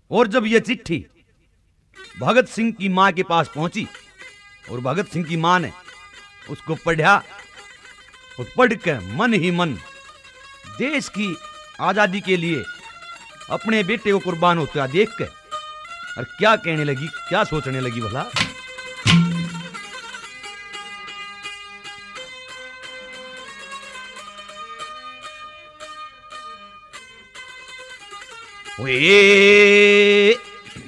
और जब यह चिट्ठी भगत सिंह की मां के पास पहुंची और भगत सिंह की मां ने उसको पढ़ा और पढ़ के मन ही मन देश की आजादी के लिए अपने बेटे को कुर्बान होता देख के और क्या कहने लगी, क्या सोचने लगी भला। वे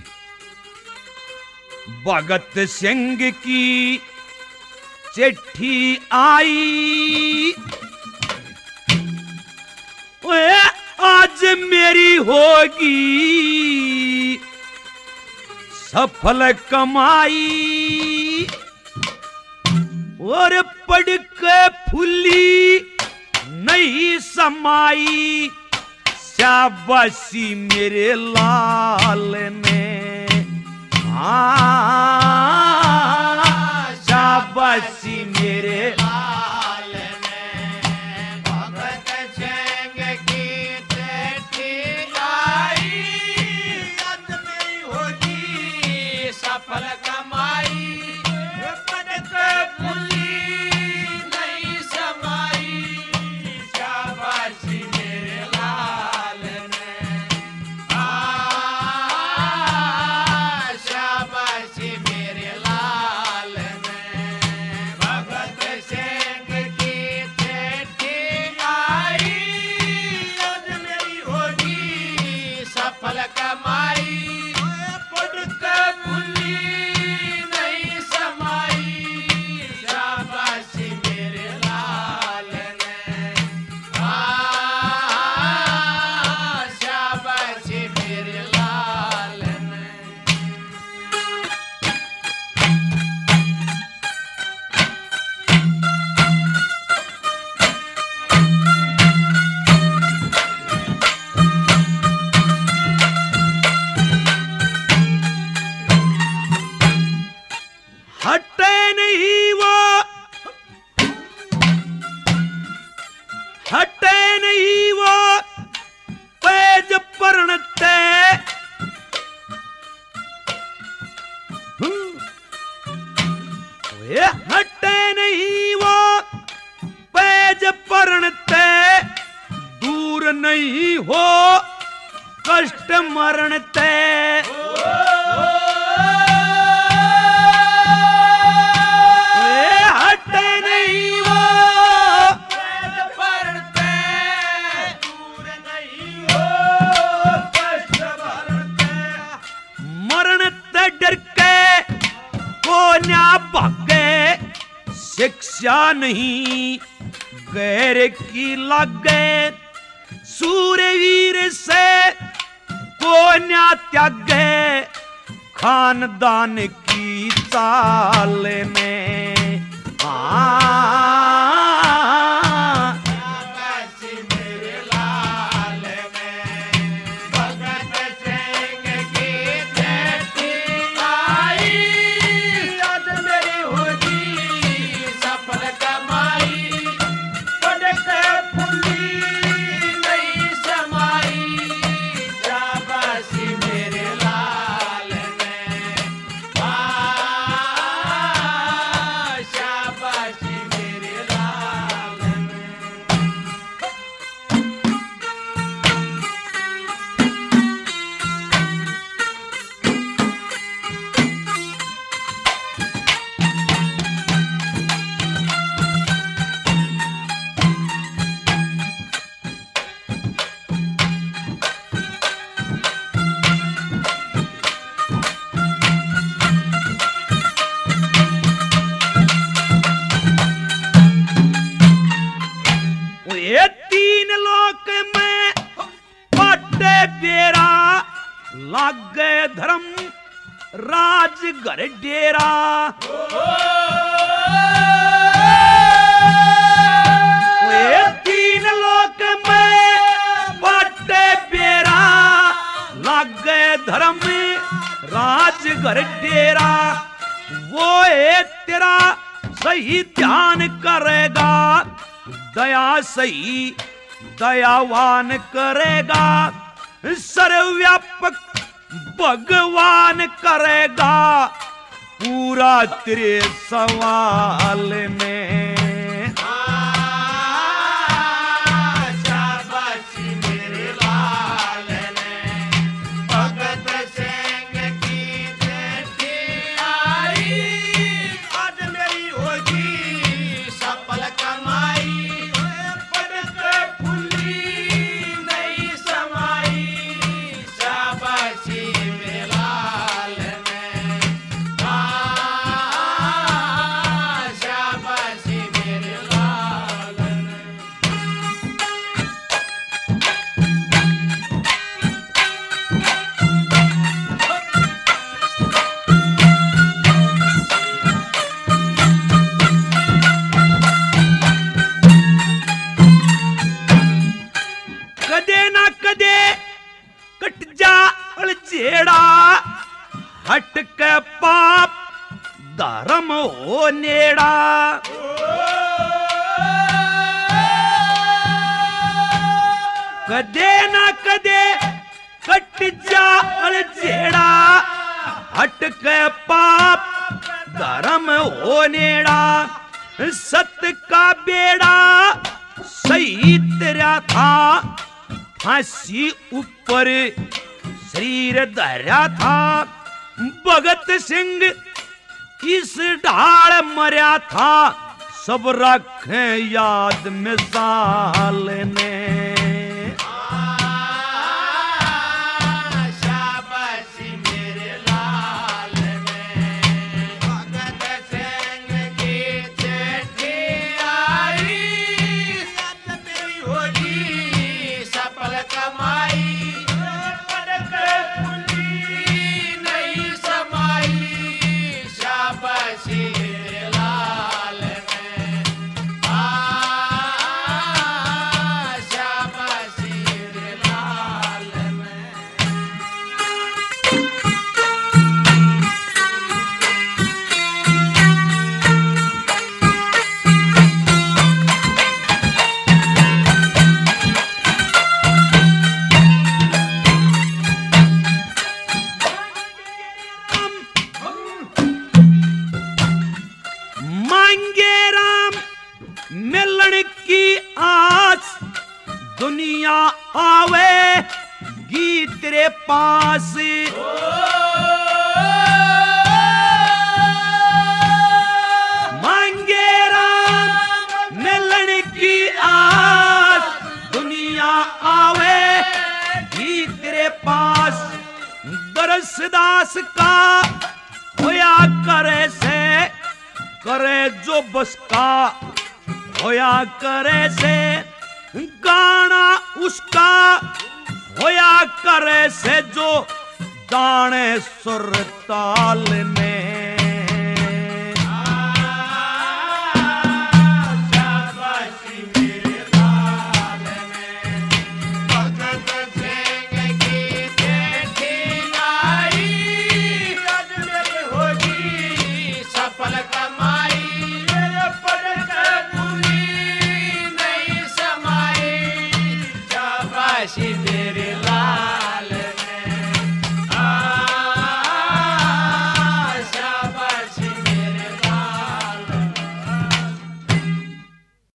भगत सिंह की चिट्ठी आई, वे आज मेरी होगी सफल कमाई, और पढ़ के फूली नहीं समाई, शाबाशी मेरे लाल ने, शाबाशी मेरे लाल ने। भगत सिंह की चिट्ठी आई, आज मेरी होगी सफल कमाई, पढ़ के फूली नहीं समाई, शाबाशी मेरे लाल ने, शाबाशी मेरे लाल ने। भगत सिंह की चिट्ठी आई, आज मेरी होगी सफल कमाई, पढ़ के फूली नहीं समाई, शाबाशी मेरे लाल ने, शाबाशी मेरे लाल ने। हटे नहीं वो, हटे नहीं वो पेज पढ़ते, वे हटे नहीं वो पेज पढ़ते, दूर नहीं हो कष्ट मरणते, हटे नहीं वो पेज पढ़ते, दूर नहीं हो कष्ट मरणते, मरण ते डर के को न्या भागे, शिक्षा नहीं गैर की लागे, सूरवीर से को न्या त्यागे, खानदान की चाल में, शाबाशी मेरे लाल में। भगत सिंह की चिट्ठी आई, आज मेरी होगी सफल कमाई, पढ़ के फूली नहीं समाई, शाबाशी मेरे लाल में, शाबाशी मेरे लाल में। ये तीन लोक में बाटे बेरा, लागे धर्म राज घर डेरा, ये तीन लोक में बाटे बेरा, लागे धर्म राज घर डेरा, वो तेरा सही ध्यान करेगा, दया सही दयावान करेगा, सर्वव्यापक भगवान करेगा पूरा तेरे सवाल में। हट के पाप धर्म हो नेड़ा। कदे ना कदे कट जा अलझेड़ा, हट के पाप धर्म हो नेड़ा। सत्य का बेड़ा सही तेरा था, फांसी ऊपर शरीर धरा था। भगत सिंह इस ढाल मरा था, सब रखे याद मिसाल ने। दुनिया आवेगी तेरे पास, मांगे राम मिलने की आस। दुनिया आवेगी तेरे पास, दरसदास का होया करे से, करे जो बस का होया करे से। गाना उसका होया करे से जो दाने सुर ताल में।